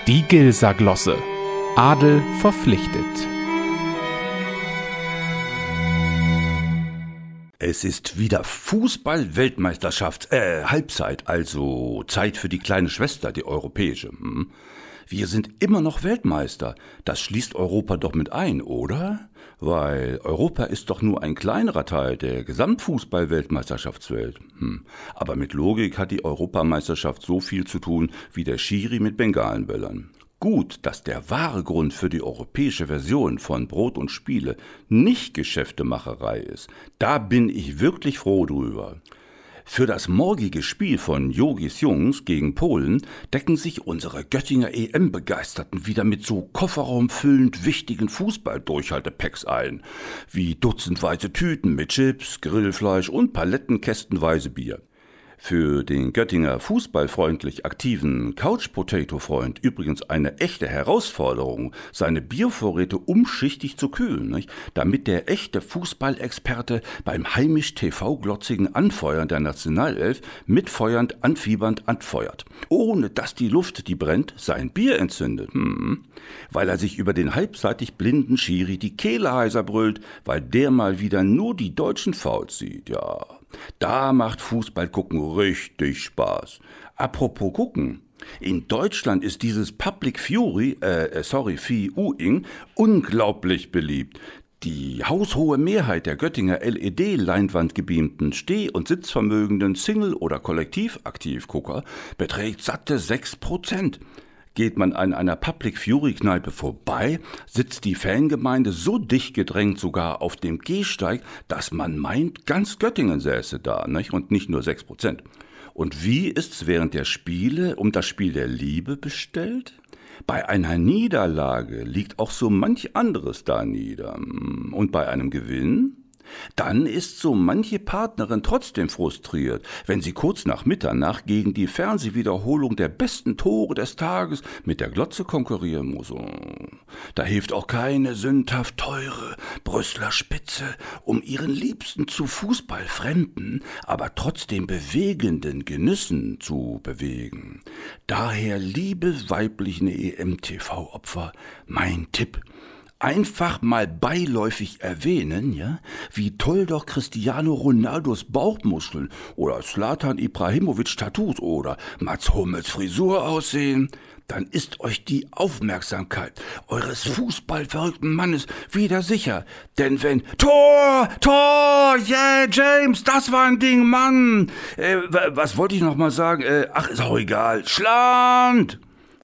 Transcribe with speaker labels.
Speaker 1: Die Gilser-Glosse. Adel verpflichtet.
Speaker 2: Es ist wieder Fußball-Weltmeisterschaft, Halbzeit, also Zeit für die kleine Schwester, die europäische. Wir sind immer noch Weltmeister. Das schließt Europa doch mit ein, oder? Weil Europa ist doch nur ein kleinerer Teil der Gesamtfußball-Weltmeisterschaftswelt. Aber mit Logik hat die Europameisterschaft so viel zu tun wie der Schiri mit Bengalenböllern. Gut, dass der wahre Grund für die europäische Version von Brot und Spiele nicht Geschäftemacherei ist. Da bin ich wirklich froh drüber. Für das morgige Spiel von Jogis Jungs gegen Polen decken sich unsere Göttinger EM-Begeisterten wieder mit so kofferraumfüllend wichtigen Fußball-Durchhaltepacks ein, wie dutzendweise Tüten mit Chips, Grillfleisch und palettenkästenweise Bier. Für den Göttinger fußballfreundlich aktiven Couch-Potato-Freund übrigens eine echte Herausforderung, seine Biervorräte umschichtig zu kühlen, nicht? Damit der echte Fußballexperte beim heimisch TV-glotzigen Anfeuern der Nationalelf mitfeuernd, anfiebernd anfeuert, ohne dass die Luft, die brennt, sein Bier entzündet. Weil er sich über den halbseitig blinden Schiri die Kehle heiser brüllt, weil der mal wieder nur die deutschen Fouls sieht, ja. Da macht Fußball gucken richtig Spaß. Apropos gucken. In Deutschland ist dieses Public Viewing unglaublich beliebt. Die haushohe Mehrheit der Göttinger LED-Leinwand gebeamten Steh- und Sitzvermögenden Single- oder Kollektivaktivgucker beträgt satte 6%. Geht man an einer Public-Fury-Kneipe vorbei, sitzt die Fangemeinde so dicht gedrängt sogar auf dem Gehsteig, dass man meint, ganz Göttingen säße da, nicht? Und nicht nur 6%. Und wie ist's während der Spiele um das Spiel der Liebe bestellt? Bei einer Niederlage liegt auch so manch anderes da nieder. Und bei einem Gewinn? Dann ist so manche Partnerin trotzdem frustriert, wenn sie kurz nach Mitternacht gegen die Fernsehwiederholung der besten Tore des Tages mit der Glotze konkurrieren muss. Da hilft auch keine sündhaft teure Brüsseler Spitze, um ihren Liebsten zu fußballfremden, aber trotzdem bewegenden Genüssen zu bewegen. Daher, liebe weiblichen EM-TV-Opfer, mein Tipp: einfach mal beiläufig erwähnen, ja, wie toll doch Cristiano Ronaldos Bauchmuskeln oder Zlatan Ibrahimovic Tattoos oder Mats Hummels Frisur aussehen. Dann ist euch die Aufmerksamkeit eures fußballverrückten Mannes wieder sicher. Denn wenn Tor, yeah, James, das war ein Ding, Mann. Was wollte ich noch mal sagen? Ach, ist auch egal. Schland!